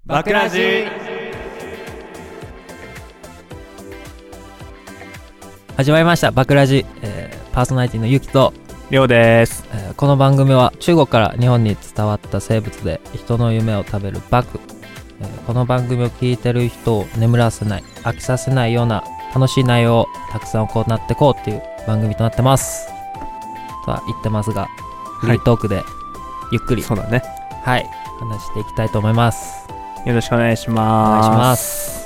バクラジ。 始まりましたバクラジ、パーソナリティのゆきとりょうです。 この番組は中国から日本に伝わった生物で人の夢を食べるバク、この番組を聞いてる人を眠らせない、飽きさせないような楽しい内容をたくさん行っていこうっていう番組となってますとは言ってますが、フリートークでゆっくり、 そうだね、 はい話していきたいと思います。 よろしくお願いします。 お願いします。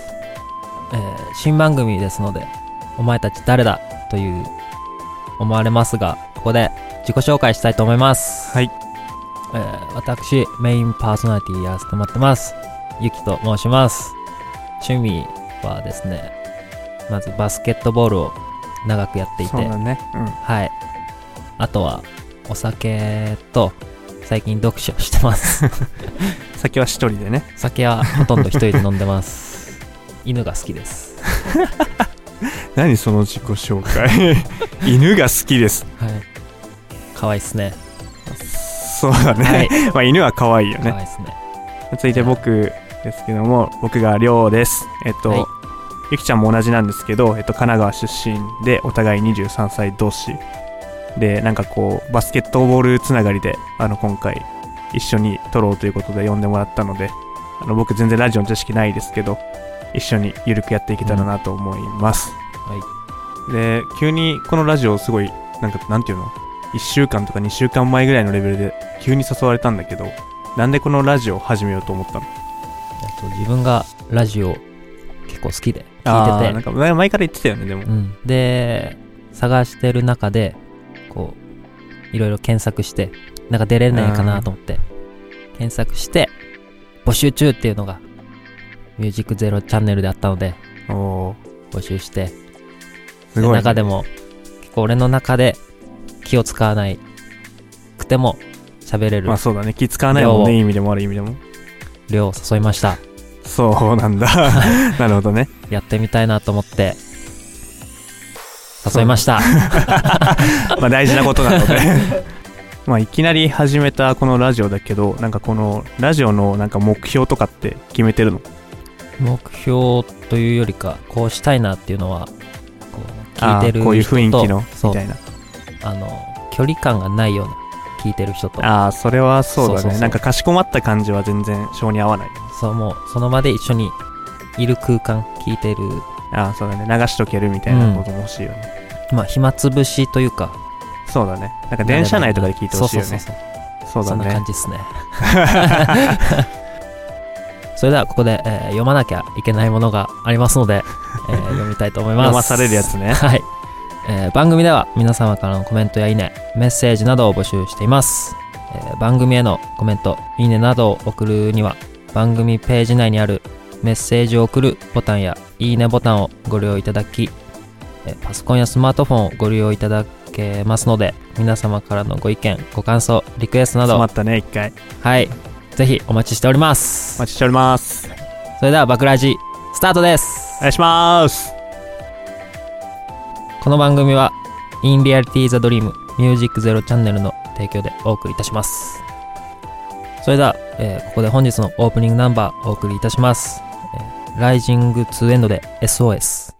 新番組ですので、お前たち誰だという思われますが、ここで自己紹介したいと思います。 はい。 私メインパーソナリティやらせてもらってますゆきと申します。趣味はですね、まずバスケットボールを長くやっていて、 そうだね、 はい。あとはお酒と最近読書してます酒は一人でね。 酒はほとんど一人で飲んでます犬が好きです何その自己紹介犬が好きです。 はい、可愛いっすね。 そうだね、はい、まあ犬は可愛いよね。 可愛いっすね。 続いて僕ですけども、僕がりょうです。はい、ゆきちゃんも同じなんですけど、神奈川出身で、お互い23歳同士で、なんかこうバスケットボールつながりで今回一緒に撮ろうということで呼んでもらったので、僕全然ラジオの知識ないですけど、一緒にゆるくやっていけたらなと思います、はい。で、急にこのラジオすごいなんていうの、1週間とか2週間前ぐらいのレベルで急に誘われたんだけど、なんでこのラジオを始めようと思ったの？ 自分がラジオ結構好きで聞いてて、 なんか前から言ってたよね。でも、 で探してる中でこういろいろ検索して、なんか出れないかなと思って検索して募集中っていうのがミュージックゼロチャンネルであったので、募集して、すごい、ね、中でも結構俺の中で気を使わないくても喋れる、 まあそうだね、気使わないもんね、いい意味でも悪い意味でも。 量を誘いました。 そうなんだなるほどね。 やってみたいなと思って誘いましたまあ大事なことなのでまあいきなり始めたこのラジオだけど、なんかこのラジオのなんか目標とかって決めてるの？ 目標というよりか、こうしたいなっていうのは、こう聞いてる人と、 こういう雰囲気のみたいな、 距離感がないような聞いてる人と、 それはそうだね。なんかかしこまった感じは全然性に合わない。 そう、もうその場で一緒にいる空間、聞いてる、 そうだね、流しとけるみたいなことも欲しいよね。 まあ暇つぶしというか、 そうだね、なんか電車内とかで聞いてほしいよね。そうだね、 そんな感じですねそれではここで、読まなきゃいけないものがありますので、読みたいと思います読まされるやつね。 はい。番組では皆様からのコメントやいいね、メッセージなどを募集しています。番組へのコメント、いいねなどを送るには、番組ページ内にあるメッセージを送るボタンやいいねボタンをご利用いただき、パソコンやスマートフォンをご利用いただけますので、皆様からのご意見、ご感想、リクエストなど、 詰まったね、一回。 はい、ぜひお待ちしております。 お待ちしております。 それではバクラジスタートです。 お願いします。 この番組は In Reality the Dream Music Zero チャンネルの提供でお送りいたします。それでは、ここで本日のオープニングナンバーお送りいたします。Rising to End で SOS。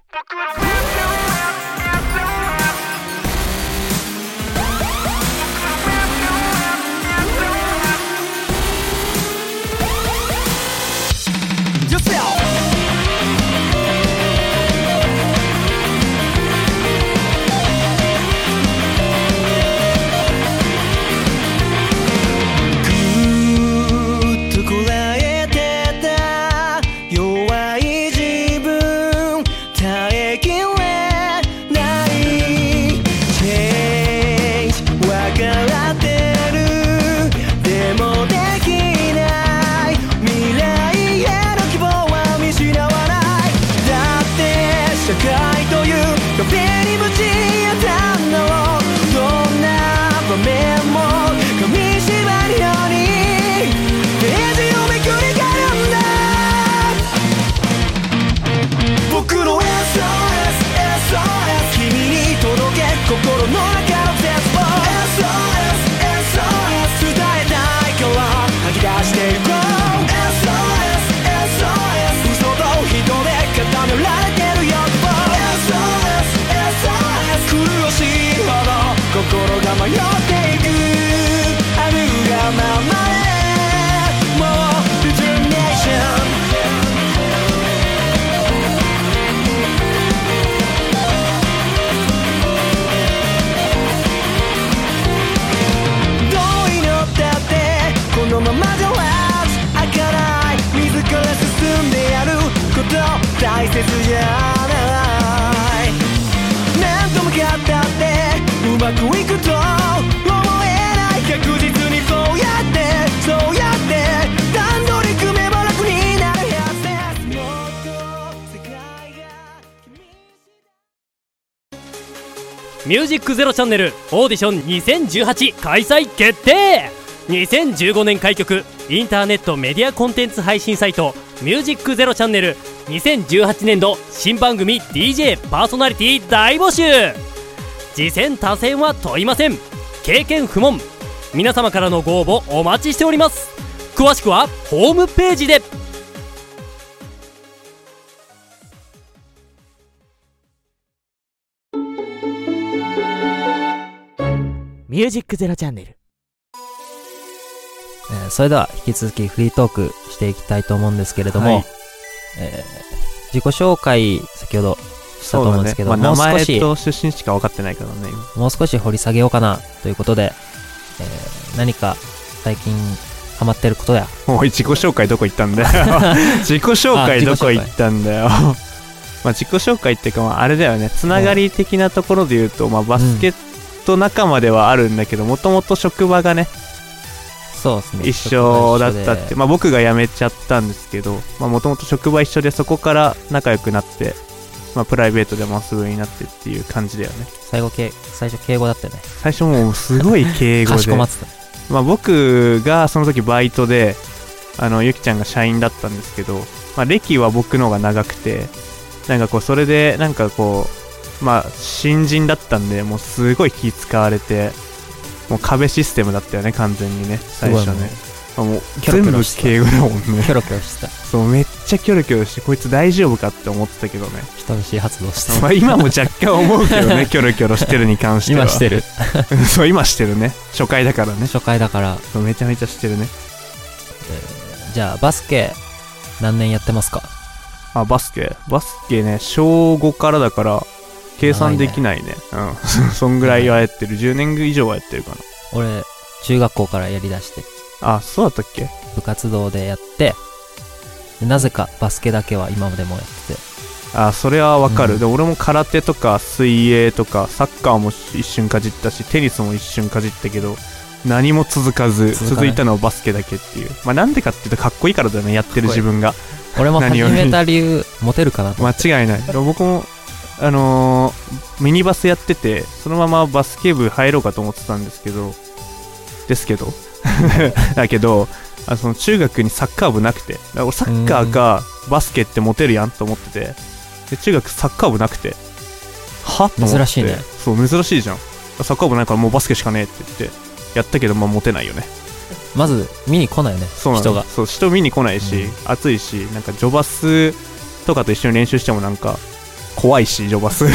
切じゃない何度向かったってうまくいくと思えない確実にそうやって段取り組めば楽になるはずですもっと世界が君ミュージックゼロチャンネルオーディション2018開催決定。2015年開局インターネットメディアコンテンツ配信サイトミュージックゼロチャンネル2018年度新番組 DJ パーソナリティ大募集。次戦他戦は問いません。経験不問。皆様からのご応募お待ちしております。詳しくはホームページで。 ミュージックゼロチャンネル。 それでは引き続きフリートークしていきたいと思うんですけれども、 はい自己紹介先ほどしたと思うんですけど、 そうだね、まあ、名前もう少しと出身しか分かってないからね今。 もう少し掘り下げようかなということで、何か最近ハマってることや。 おい自己紹介どこ行ったんだよ自己紹介どこ行ったんだよまあ自己紹介っていうか、まああれだよね、つながり的なところで言うと、まあバスケット仲間ではあるんだけど、もともと職場がねそうですね、 一緒だったって、 ままあ僕が辞めちゃったんですけど、まあもともと職場一緒で、そこから仲良くなって、まあプライベートでもすぐになってっていう感じだよね。 最初敬語だったよね。 最初もうすごい敬語かしこでまってた。 まあ僕がその時バイトでゆきちゃんが社員だったんですけど、まあ歴は僕の方が長くて、なんかこうそれでなんかこうまあ新人だったんで、もうすごい気使われて、もう壁システムだったよね完全にね最初ね。もうキョロキ全部ョロしてた敬語だもんねキョロキョロしてた。 そうめっちゃキョロキョロして、こいつ大丈夫かって思ってたけどね人見知り発動してまあ今も若干思うけどねキョロキョロしてるに関しては今してるそう今してるね、初回だからね。 初回だから。 そうめちゃめちゃしてるね。 じゃあバスケ何年やってますか？ あ、バスケね、小5からだから計算できないね。うんそんぐらいはやってる。10年以上はやってるかな。 俺中学校からやりだして、 あ、そうだったっけ。 部活動でやって、でなぜかバスケだけは今までもやってて。 あ、それはわかる、 うん、 で俺も空手とか水泳とかサッカーも一瞬かじったし、テニスも一瞬かじったけど何も続かず、続いたのはバスケだけっていう。まあなんでかっていうとかっこいいからだよね、やってる自分が。 俺も始めた理由モテるかなと思って。 間違いない。僕もミニバスやってて、そのままバスケ部入ろうかと思ってたんですけどだけどその中学にサッカー部なくて、だから俺サッカーかバスケってモテるやんと思ってて、で中学サッカー部なくて、はと思って。 珍しいね。 そう珍しいじゃん。サッカー部ないからもうバスケしかねえって言ってやったけど、まあモテないよね。 まず見に来ないよね、人が。 そう人見に来ないし、暑いし、なんかジョバスとかと一緒に練習してもなんか怖いし、ジョバス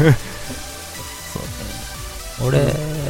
そうね。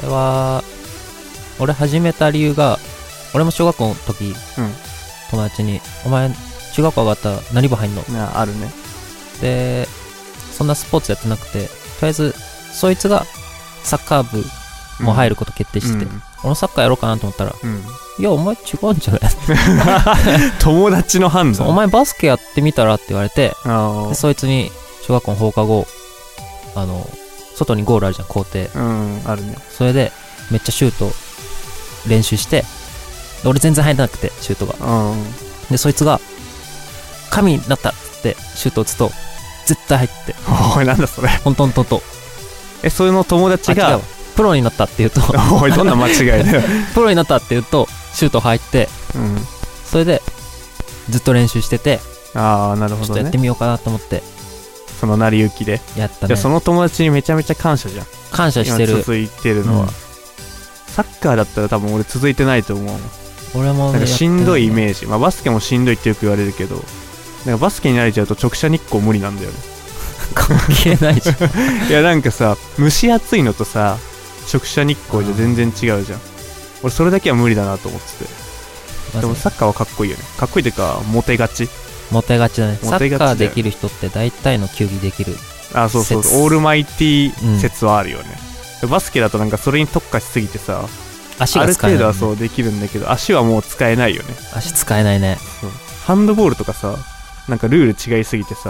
俺始めた理由が、俺も小学校の時、友達にお前中学校上がったら何部入んの？ あるね。 でそんなスポーツやってなくて、とりあえずそいつがサッカー部も入ること決定してて、俺もサッカーやろうかなと思ったら、いやお前違うんじゃない友達の判断。 お前バスケやってみたらって言われて、でそいつに小学校の放課後外にゴールあるじゃん、校庭。 あるね。 それでめっちゃシュート練習して、俺全然入らなくてシュートが。でそいつが神になったってシュート打つと絶対入って。 おいなんだそれ。 ほんとその友達がプロになったって言うとおいどんな間違いだよプロになったって言うとシュート入って、それでずっと練習してて、 ああなるほどね、 ちょっとやってみようかなと思ってその成り行きでやったね。 じゃあその友達にめちゃめちゃ感謝じゃん。 感謝してる。 今続いてるのは、サッカーだったら多分俺続いてないと思う。 俺もなんかしんどいイメージ、まあバスケもしんどいってよく言われるけど、なんかバスケに慣れちゃうと直射日光無理なんだよね。 関係ないじゃんいやなんかさ、蒸し暑いのとさ直射日光じゃ全然違うじゃん。俺それだけは無理だなと思ってて。でもサッカーはかっこいいよね。かっこいいっていうかモテがちだね。サッカーできる人って大体の球技できる。 あ、そうそう、オールマイティー説はあるよね、バスケだとなんかそれに特化しすぎてさ、 足が使えない、ね、 ある程度はそうできるんだけど足はもう使えないよね。 足使えないね。 ハンドボールとかさ、なんかルール違いすぎてさ、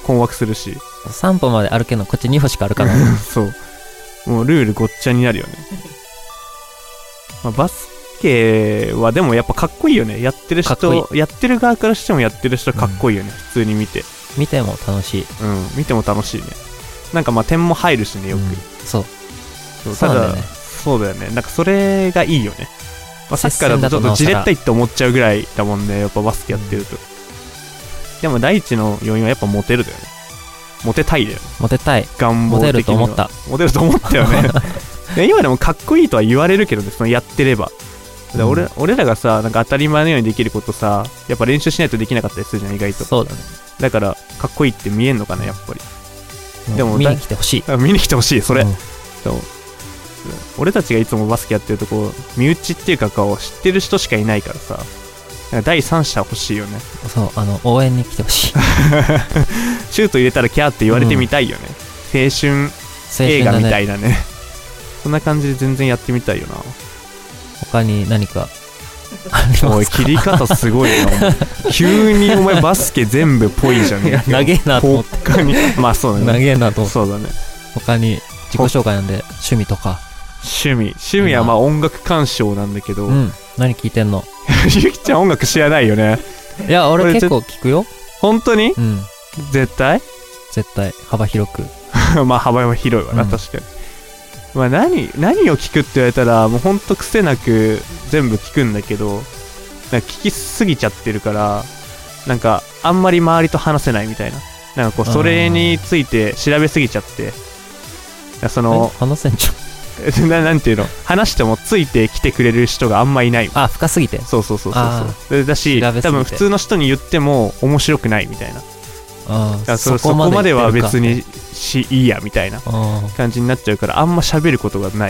困惑するし 3歩まで歩けんのこっち2歩しか歩かないそうもうルールごっちゃになるよね、まあ、バスケはでもやっぱかっこいいよね。やってるかっこ人やってる側からしてもやってる人かっこいいよね、普通に見て見ても楽しい。 見ても楽しいね。なんかまあ点も入るしねよく、 そうただそうなんだよね。 そうだよね。なんかそれがいいよね。まあ、サッカーだとちょっとじれったいって思っちゃうぐらいだもんね、やっぱバスケやってると、でも第一の要因はやっぱモテるだよね。モテたいだよね。 モテたい。 願望的にはモテると思った。 モテると思ったよねいや今でもかっこいいとは言われるけどね、そのやってれば。で俺らがさ、なんか当たり前のようにできることさ、やっぱ練習しないとできなかったりするじゃん、意外と。 そうだね。 だからかっこいいって見えんのかな、やっぱり。でも見に来てほしい。 見に来てほしい、それ、 うんそう俺たちがいつもバスケやってるとこう身内っていうかこう知ってる人しかいないからさ、なんか第三者欲しいよねそう、応援に来てほしい。 シュート入れたらキャーって言われてみたいよね、青春映画みたいなねそんな感じで全然やってみたいよな。 他に何かありますか？ おい切り方すごいなお前急にお前バスケ全部ぽいじゃんね長えなと思って。 他にまあそうだ長ね、 えなと思って。 そうだね。 他に自己紹介なんで趣味とか。 趣味はまあ音楽鑑賞なんだけど、 何聞いてんの？ ゆきちゃん音楽知らないよね。 いや俺結構聞くよ。 本当に？ うん絶対絶対幅広くまあ幅は広いわな、確かに。まあ何を聞くって言われたらもうほんと癖なく全部聞くんだけど、なんか聞きすぎちゃってるからなんかあんまり周りと話せないみたいな、なんかこうそれについて調べすぎちゃって、その話せんじゃん。 なんていうの、話してもついてきてくれる人があんまいない。 あ、深すぎて。 そうあだし調べすぎて多分普通の人に言っても面白くないみたいな、そこまでは別にいいやみたいな感じになっちゃうからあんま喋ることがない。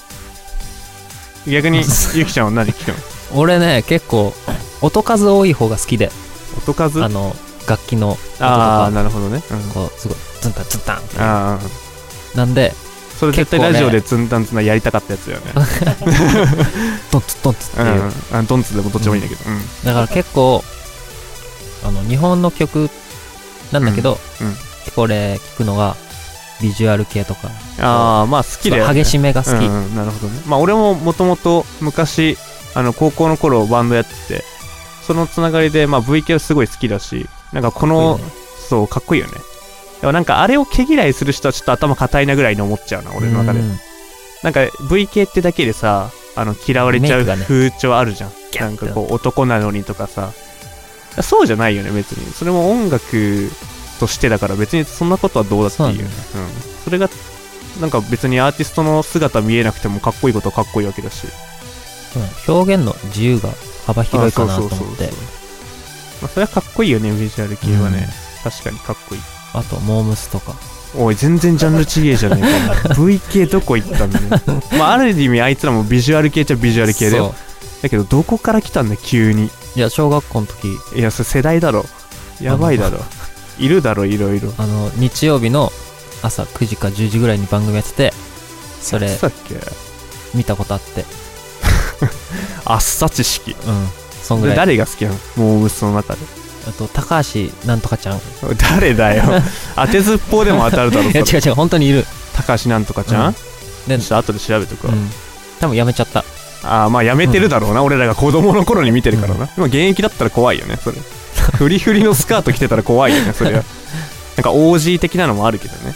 逆にゆきちゃんは何聞くの？ 俺ね結構音数多い方が好きで、 音数？ 楽器の音とああか、 なるほどね、 こうすごいツンタンツンタンってああなんでそれ絶対ラジオでツンタンツンタンやりたかったやつだよねドンツドンツっていう、 ドンツでもどっちもいいんだけど、 だから結構日本の曲なんだけど、結構俺聞くのがビジュアル系とか、 ああまあ好きだよね、 激しめが好き、 なるほどね。まあ俺ももともと昔高校の頃バンドやってて、そのつながりでまあ V 系すごい好きだし、なんかこのそうかっこいいよね。でもなんかあれを毛嫌いする人はちょっと頭固いなぐらいに思っちゃうな、俺の中で。なんか V 系ってだけでさ嫌われちゃう風潮あるじゃん、なんかこう男なのにとかさ、そうじゃないよね別に。それも音楽としてだから別にそんなことはどうだっていいよね。それがなんか別にアーティストの姿見えなくてもかっこいいことはかっこいいわけだし、 表現の自由が幅広いかなと思って。 それはかっこいいよね、ビジュアル系はね、確かにかっこいい。 あとモームスとか。 おい全然ジャンルちげえじゃねえかV 系どこ行ったんだねまあある意味あいつらもビジュアル系っちゃビジュアル系だよ。だけどどこから来たんだ急に。 いや小学校の時。 いやそれ世代だろ、やばいだろいるだろいろいろ。 日曜日の朝9時か10時ぐらいに番組やってて、それ見たことあってあっさ知識。 そんぐらい。 誰が好きなのモームスの中で？ 高橋なんとかちゃん。 誰だよ当てずっぽうでも当たるだろいや違う違う本当にいる。 高橋なんとかちゃん、でちょっと後で調べとくわ、 多分やめちゃった。 まあやめてるだろうな、俺らが子供の頃に見てるからな、今現役だったら怖いよねそれフリフリのスカート着てたら怖いよねそれはなんか OG 的なのもあるけどね。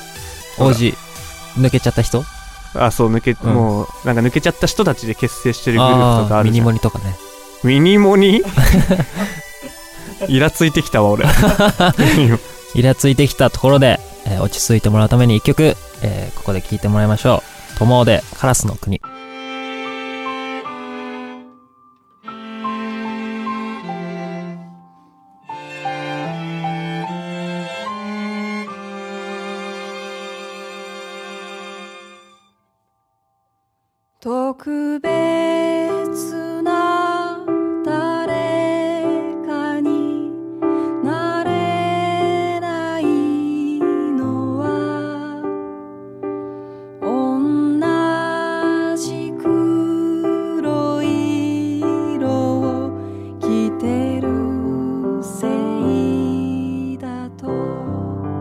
OG 抜けちゃった人？ そうもうなんか抜けちゃった人たちで結成してるグループとかあるじゃん。 ミニモニとかね。 ミニモニイラついてきたわ俺イラついてきたところで、落ち着いてもらうために一曲、ここで聴いてもらいましょう。トモーでカラスの国。 特別な誰かになれないのは同じ黒い色を着てるせいだと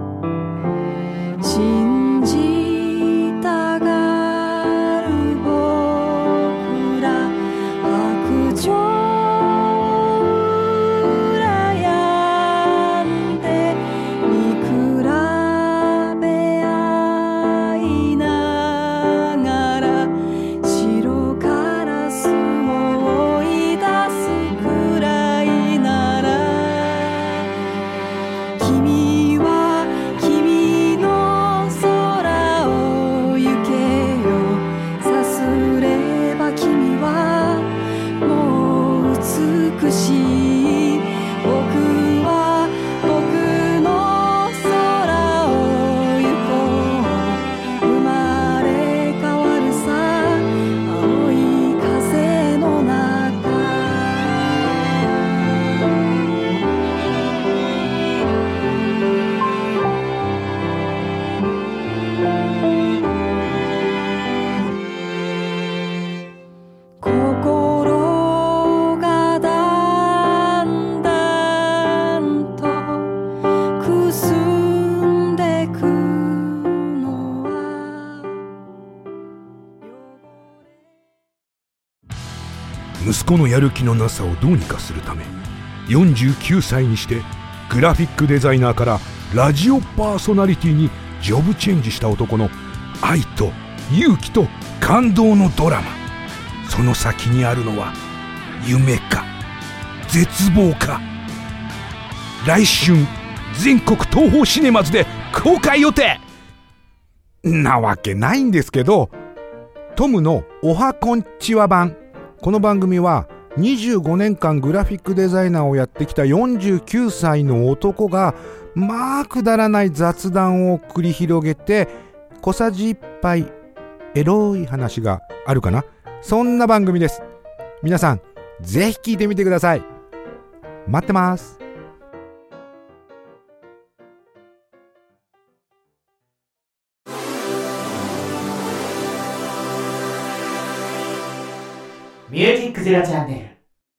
息子のやる気のなさをどうにかするため、49歳にしてグラフィックデザイナーからラジオパーソナリティにジョブチェンジした男の愛と勇気と感動のドラマ。その先にあるのは夢か絶望か。来春全国東宝シネマズで公開予定なわけないんですけど、トムのおはこんちは版。この番組は25年間グラフィックデザイナーをやってきた49歳の男がまあくだらない雑談を繰り広げて、小さじ1杯エロい話があるかな、そんな番組です。皆さんぜひ聞いてみてください。待ってます。 ミュージックゼロチャンネ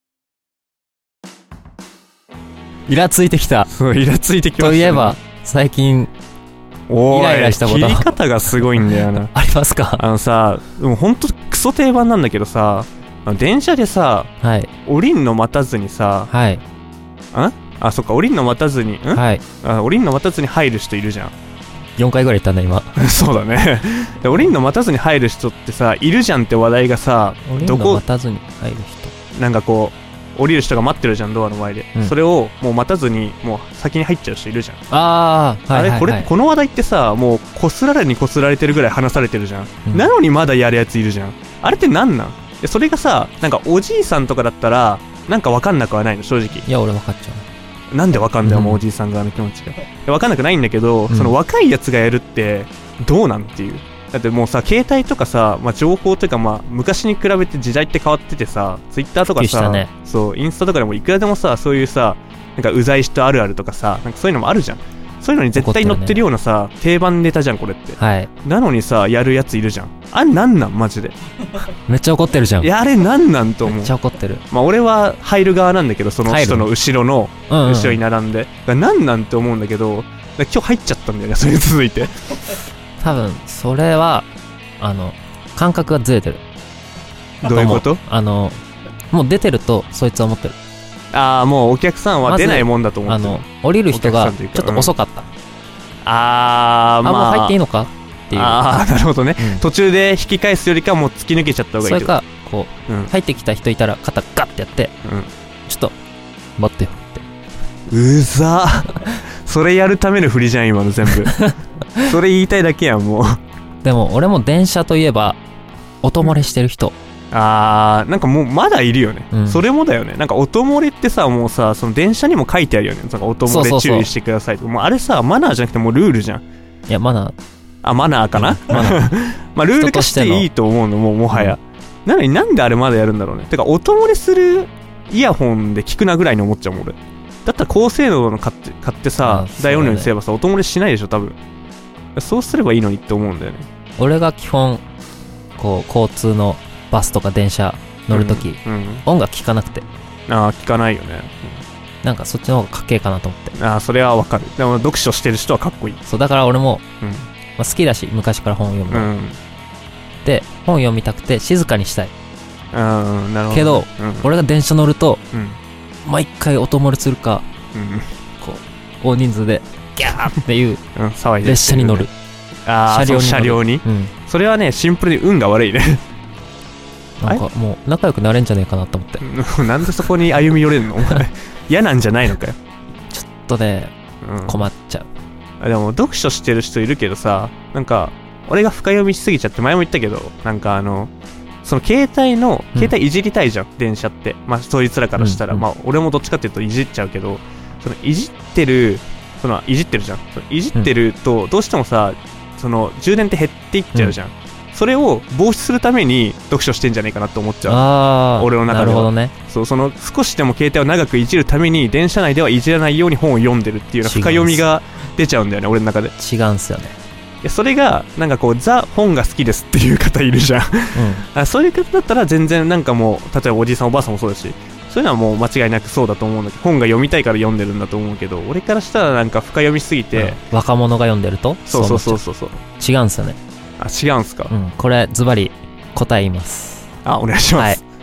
ル。 イラついてきた。 そう、イラついてきましたね。 といえば、最近、 おーい、 イライラしたこと切り方がすごいんだよな。 ありますか？ さ、でもほんとクソ定番なんだけどさ、電車でさ、 はい。 降りんの待たずにさ、 はい。 あ、そっか、降りんの待たずに、 はい。 降りんの待たずに入る人いるじゃん。 4回ぐらい言ったんだ、今。 そうだね。で降りんの待たずに入る人ってさ、いるじゃんって話題がさ、 降りるの待たずに入る人。 なんかこう、降りる人が待ってるじゃん、ドアの前で。それをもう待たずに、もう先に入っちゃう人いるじゃん。 ああ、はいはいはい。 あれ、この話題ってさ、もうこすられにこすられてるぐらい話されてるじゃん。なのにまだやるやついるじゃん。あれってなんなん？それがさ、なんかおじいさんとかだったら、なんかわかんなくはないの、正直。 いや、俺わかっちゃう。 なんでわかんだよ、もうおじいさん側の気持ちが。わかんなくないんだけど、その若いやつがやるってどうなんっていう。だってもうさ、携帯とかさ、情報というか昔に比べて時代って変わっててさ、ツイッターとかさ、ね、そう、インスタとかでもいくらでもさ、そういうさ、なんかうざい人あるあるとかさ、なんかそういうのもあるじゃん。そういうのに絶対載ってるようなさ、定番ネタじゃん、これって。はい。なのにさ、やるやついるじゃん。あれなんなんマジで。 めっちゃ怒ってるじゃん。 いや、あれなんなんと思う。 めっちゃ怒ってる。 俺は入る側なんだけど、その人の後ろの、後ろに並んで。なんなんて思うんだけど、今日入っちゃったんだよね、それに続いて。 多分、それは、感覚がずれてる。 どういうこと？ もう出てると、そいつは思ってる。 ああ、もうお客さんは出ないもんだと思ってる。 降りる人がちょっと遅かった。 もう入っていいのかっていう。 ああ、なるほどね。途中で引き返すよりかもう突き抜けちゃった方がいい。 それか、こう、入ってきた人いたら肩ガッてやって、ちょっと、待ってよって。 うざそれやるための振りじゃん、今の全部。それ言いたいだけやん、もう。 でも、俺も電車といえば、音漏れしてる人。 なんかもうまだいるよね、それもだよね。なんか音漏れってさ、もうさ、その電車にも書いてあるよね。なんか音漏れ注意してくださいとか。もうあれさ、マナーじゃなくてもうルールじゃん。 いや、マナー。 マナーかな、マナー。ルール化していいと思うの、もはや。なのになんであれまだやるんだろうね。てか、音漏れするイヤホンで聞くなぐらいに思っちゃうもん、俺。だったら高性能の買ってさ、大音量にすればさ、音漏れしないでしょ、多分。そうすればいいのにって思うんだよね。 俺が基本、こう、交通のバスとか電車乗るとき、音楽聴かなくて。 聴かないよね。 なんかそっちの方がかっけえかなと思って。 それはわかる。でも読書してる人はかっこいい。 そう、だから俺も、好きだし、昔から本を読むの。で、本読みたくて静かにしたい。 なるほど。 けど、俺が電車乗ると、毎回音漏れするか、こう、大人数で、ギャーっていう、列車に乗る。 車両に、それはね、シンプルに運が悪いね。 なんかもう仲良くなれんじゃねえかなと思って。 なんでそこに歩み寄れるの？お前嫌なんじゃないのかよ。 ちょっとね、困っちゃう。でも読書してる人いるけどさ、なんか俺が深読みしすぎちゃって前も言ったけど、なんかその携帯いじりたいじゃん、電車って。そいつらからしたら、俺もどっちかっていうといじっちゃうけど、いじってるじゃん。いじってるとどうしてもさ、充電って減っていっちゃうじゃん。それを防止するために読書してんじゃないかなって思っちゃう。俺の中では。 なるほどね。 そう、少しでも携帯を長くいじるために電車内ではいじらないように本を読んでるっていうような深読みが出ちゃうんだよね、俺の中で。 違うんすよね。 それがなんかこうザ本が好きですっていう方いるじゃん、そういう方だったら全然なんかもう、例えばおじいさんおばあさんもそうだし、そういうのはもう間違いなくそうだと思うんだけど、本が読みたいから読んでるんだと思うけど、俺からしたらなんか深読みすぎて、 若者が読んでるとそう。 違うんすよね。 違うんすか。 これズバリ答え言います。 お願いします。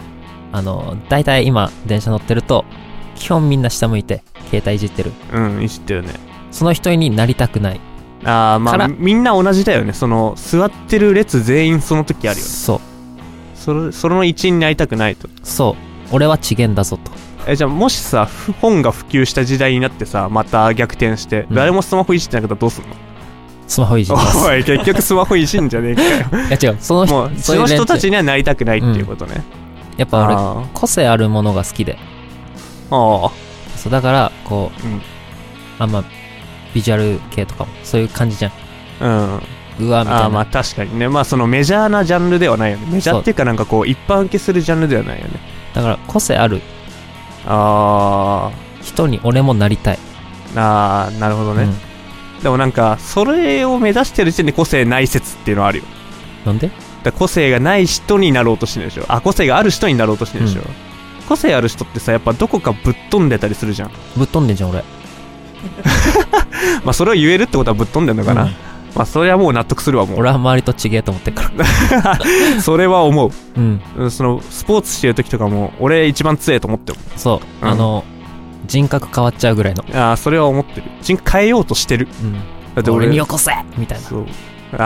大体今電車乗ってると基本みんな下向いて携帯いじってる。 いじってるね。 その人になりたくない。 まあみんな同じだよね。その座ってる列全員その時あるよね。その一員になりたくないと。 そう、俺は次元だぞと。 じゃあもしさ、本が普及した時代になってさ、また逆転して、誰もスマホいじってなかったらどうすんの？ スマホいじります。 おい、結局スマホいじんじゃねえかよ。 いや違う、その人たちにはなりたくないっていうことね。 やっぱ俺個性あるものが好きで。そうだからこう、まあビジュアル系とかもそういう感じじゃん。うわみたいな。 まあ確かにね。まあそのメジャーなジャンルではないよね。メジャーっていうかなんかこう一般受けするジャンルではないよね。 だから個性ある人に俺もなりたい。 なるほどね。でもなんかそれを目指してる時点で個性ない説っていうのはあるよ。 なんで？ 個性がない人になろうとしてるでしょ。個性がある人になろうとしてるでしょ。個性ある人ってさ、やっぱどこかぶっ飛んでたりするじゃん。 ぶっ飛んでんじゃん俺。 まあそれを言えるってことはぶっ飛んでんのかな。まあそれはもう納得するわ。もう俺は周りと違えと思ってるからそれは思う。そのスポーツしてる時とかも俺一番強いと思ってる。 そう、人格変わっちゃうぐらいの。 それは思ってる。人格変えようとしてる。 だって俺によこせみたいな。 そう、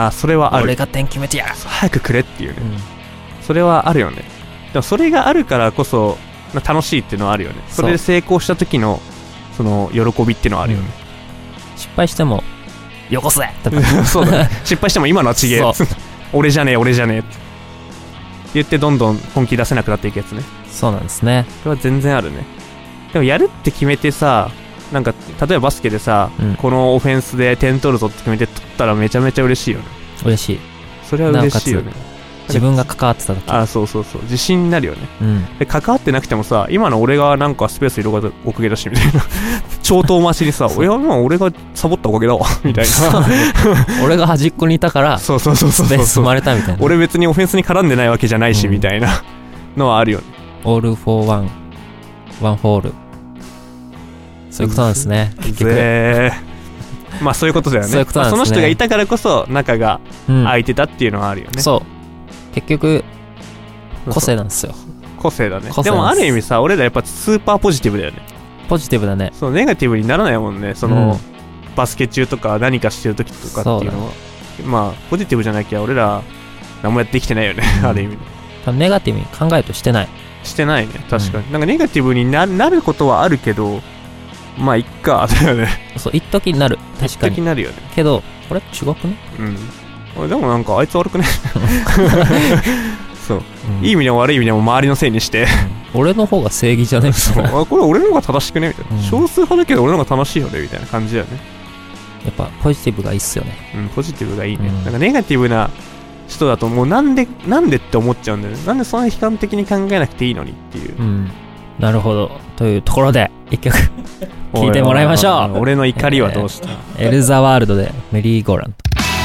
それはある。 俺が点決めてやる。 早くくれっていうね。それはあるよね。でもそれがあるからこそ楽しいっていうのはあるよね。それで成功した時のその喜びっていうのはあるよね。 失敗してもよこせってそうだね。失敗しても今のはちげえ俺じゃねえって言ってどんどん本気出せなくなっていくやつね。 そうなんですね。 それは全然あるね。でもやるって決めてさ、なんか例えばバスケでさ、このオフェンスで点取るぞって決めて取ったらめちゃめちゃ嬉しいよね。 嬉しい。 それは嬉しいよね。 自分が関わってた時。 そう自信になるよね。で関わってなくてもさ、今の俺がなんかスペース広がったおかげだしみたいな超遠回しにさ、今俺がサボったおかげだわみたいな俺が端っこにいたからスペース生まれたみたいな。 俺別にオフェンスに絡んでないわけじゃないしみたいなのはあるよね。 オールフォーワン、ワンフォール、そういうことなんですね。結局まあそういうことだよね。 そういうことなんですね。 その人がいたからこそ仲が空いてたっていうのはあるよね。 そう結局個性なんですよ。 個性だね。でもある意味さ、俺らやっぱスーパーポジティブだよね。 ポジティブだね。 そう、ネガティブにならないもんね。その、バスケ中とか何かしてる時とかっていうのは、まあポジティブじゃなきゃ俺ら何もやってきてないよね。ある意味多分ネガティブに考えるとしてないね。確かに、なんかネガティブになることはあるけど、まあいっかだよね。 そう、一時になる。確かに一時になるよね。 けどこれ違くね。 でもなんかあいつ悪くねそう、いい意味でも悪い意味でも周りのせいにして、 俺の方が正義じゃねみたいな。 これ俺の方が正しくねみたいな、少数派だけど俺の方が楽しいよねみたいな感じだよね。 やっぱポジティブがいいっすよね。 ポジティブがいいね。なんかネガティブな人だともうなんでって思っちゃうんだよね。なんでそんな悲観的に考えなくていいのにっていう。 なるほど。というところで一曲聴いてもらいましょう。 俺の怒りはどうした、 エルザワールドでメリーゴーランド。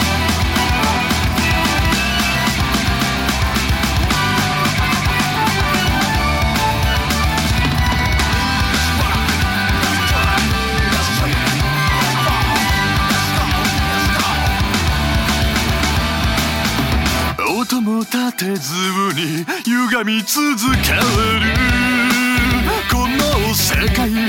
音も立てずに歪み続けるこの世界、何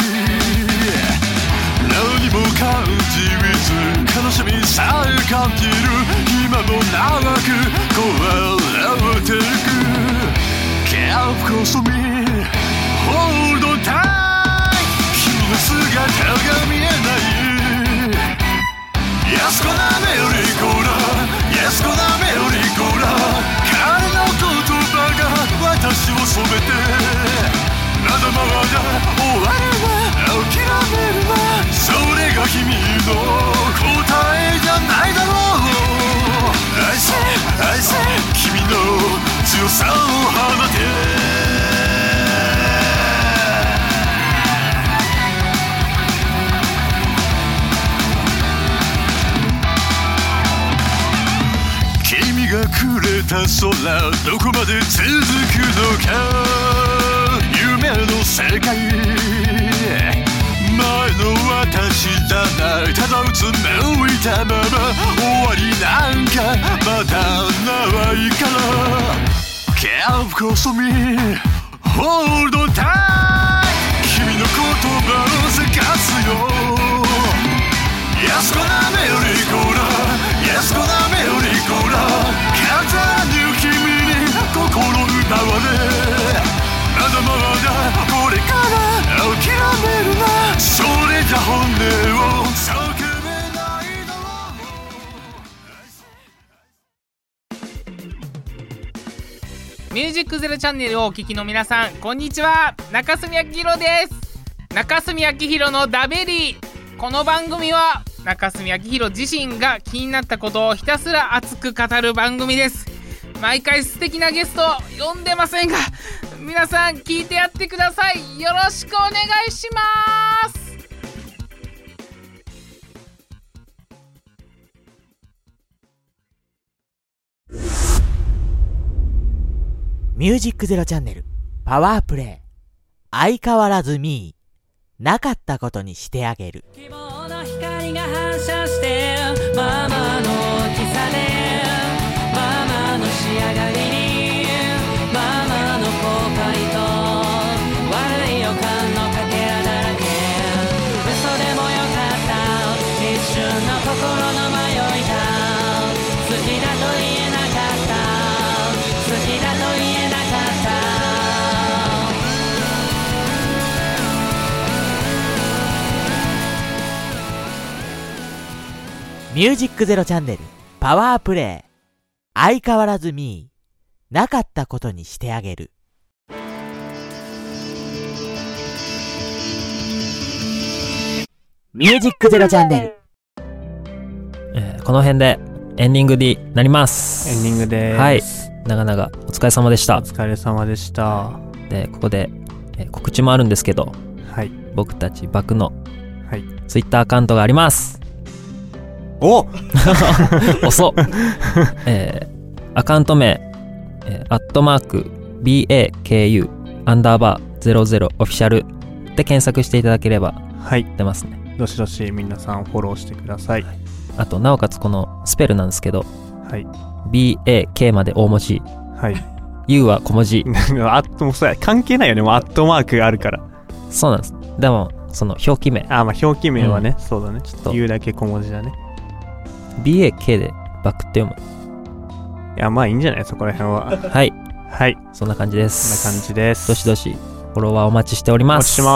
も感じず悲しみさえ感じる今も長く壊れていく Can't close to me Hold on tight 君の姿が見えない Yes このメリーゴーラン Yes このメリーゴーラン彼の言葉が私を染めてまだまだ終わるわ諦めるわそれが君の答えじゃないだろう I say 君の強さを放て君がくれた空どこまで続くのか夢の世界前の私じゃないただうつむいたまま終わりなんかまだないから Can't close to me ホールドタイム君の言葉を探すよ安子なメリーゴーラー安子なメリーゴーラー風に君に心奪われまだまだこれから諦めるなそれじゃ本音を叫べないのミュージックゼロチャンネルをお聞きの皆さんこんにちは中澄明弘です中澄明弘のダベリーこの番組は中澄明弘自身が気になったことをひたすら熱く語る番組です毎回素敵なゲストを呼んでませんが皆さん聞いてやってくださいよろしくお願いしますミュージックゼロチャンネルパワープレイ相変わらずミーなかったことにしてあげる希望の光が反射してママの大きさでママの仕上がりにママの後悔と悪い予感のかけらだらけ嘘でもよかった一瞬の心の迷いが好きだと言えなかった好きだと言えなかったミュージックゼロチャンネルパワープレイ相変わらずミーなかったことにしてあげるミュージックゼロチャンネル、 この辺でエンディングになります。 エンディングではいーす。 長々お疲れ様でしたお。疲れ様でした。はでここで、告知もあるんですけどい。 僕たちバクのはい。 ツイッターアカウントがありますお遅っ、アカウント名、@BAKU _00オフィシャルで検索していただければはい。 出ますね。 どしどし皆さんフォローしてください。 あとなおかつこのスペルなんですけどはい。 BAK まで大文字はい。 U は小文字もうそれ関係ないよね。もうアットマークがあるから。 そうなんです。でもその表記名まあ表記名はね、そうだね。ちょっとと言うだけ小文字だね。 BAK でバックって読いや、まあいいんじゃないそこら辺は。 む。はい、 はい。 そんな感じでそんす。 な感じです。 どしどしフォロワーお待ちしております。 お待ちしてます。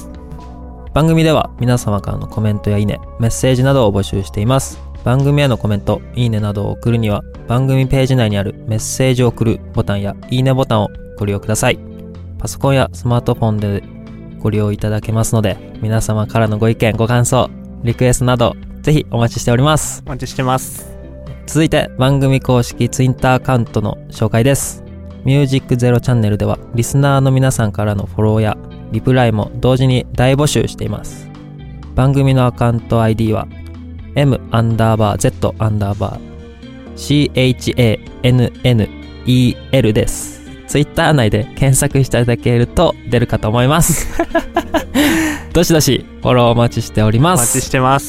番組では皆様からのコメントやいいね、メッセージなどを募集しています。番組へのコメント、いいねなどを送るには番組ページ内にあるメッセージを送るボタンやいいねボタンをご利用ください。パソコンやスマートフォンでご利用いただけますので、皆様からのご意見、ご感想、リクエストなどぜひお待ちしております。 お待ちしてます。 続いて番組公式ツイッターアカウントの紹介です。ミュージックゼロチャンネルではリスナーの皆さんからのフォローやリプライも同時に大募集しています。番組のアカウント ID は M_Z_CHANNEL です。ツイッター内で検索していただけると出るかと思いますどしどしフォローお待ちしております。 お待ちしてます。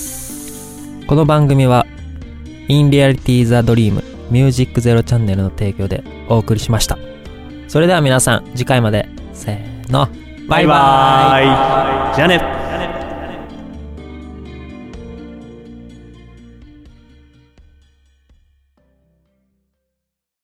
この番組は In Reality the Dream ミュージックゼロチャンネルの提供でお送りしました。それでは皆さん次回までせーのバイバーイ。 じゃあね。